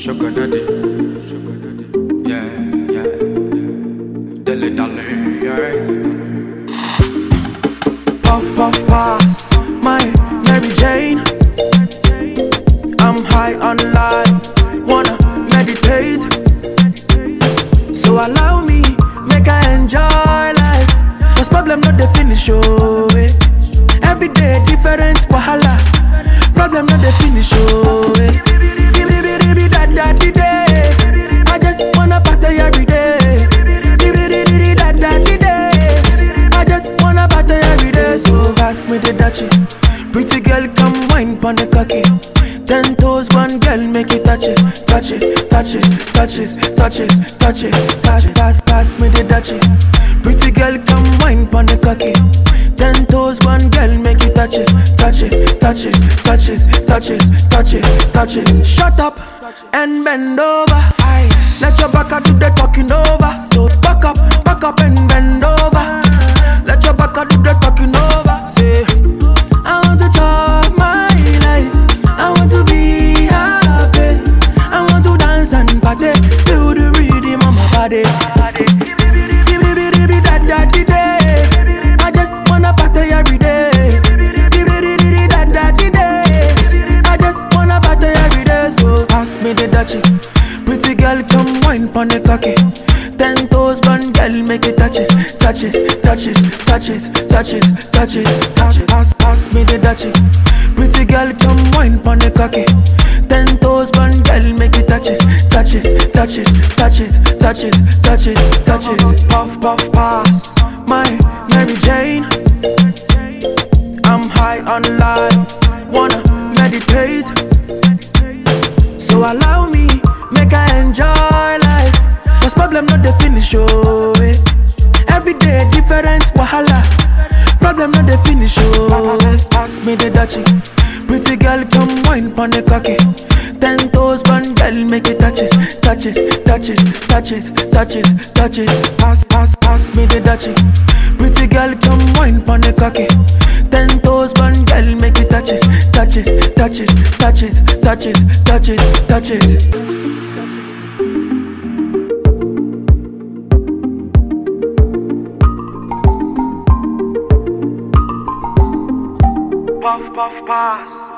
Sugar daddy, yeah, yeah, dilly dally, yeah. Puff puff pass, my Mary Jane. I'm high on life, wanna meditate. So allow me, make I enjoy life. Cause problem not the finish, oh eh. Every day different wahala. Problem not the finish, oh eh. I just wanna party every day. I just wanna party every day. So pass me the Dutchie. Pretty girl, come wine pon the cocky. 10 toes, one girl, make it touch it, touch it, touch it, touch it, touch it, touch it. Pass me the Dutchie. Pretty girl, come wine pon the cocky. 10 toes, one girl, make it touch it, touch it, touch it, touch it, touch it, touch it, touch it. Shut up and bend over. Aye. Let your back do the talking over. So back up and bend over. Let your back do the talking over. Say, I want to chop my life. I want to be happy. I want to dance and party. Feel the rhythm of my body. I just wanna party every day. I just wanna party every day. So pass me the Dutchie. Pretty girl, come wine pon the cocky. 10 toes, one girl, make it touch it, touch it, touch it, touch it, touch it, touch it. Pass me the Dutchie. Pretty girl, come wine pon the cocky. 10 toes, one girl, make it touch it, touch it, touch it, touch it, touch it, touch it, touch it. Puff puff pass, my Mary Jane. I'm high on life, wanna meditate. So allow me, make I enjoy life. Cause problem not the finish, oh eh. Every day different wahala. Problem not the finish, oh. Pass me the Dutchie. Pretty girl, come wine pon the cocky. 10 toes, one girl, make it touch it, touch it, touch it, touch it, touch it, touch it. Pass me the Dutchie. Pretty girl, come wine pon the cocky. 10 toes, one girl, make it touch it, touch it, touch it, touch it, touch it, touch it, touch it. Puff puff pass.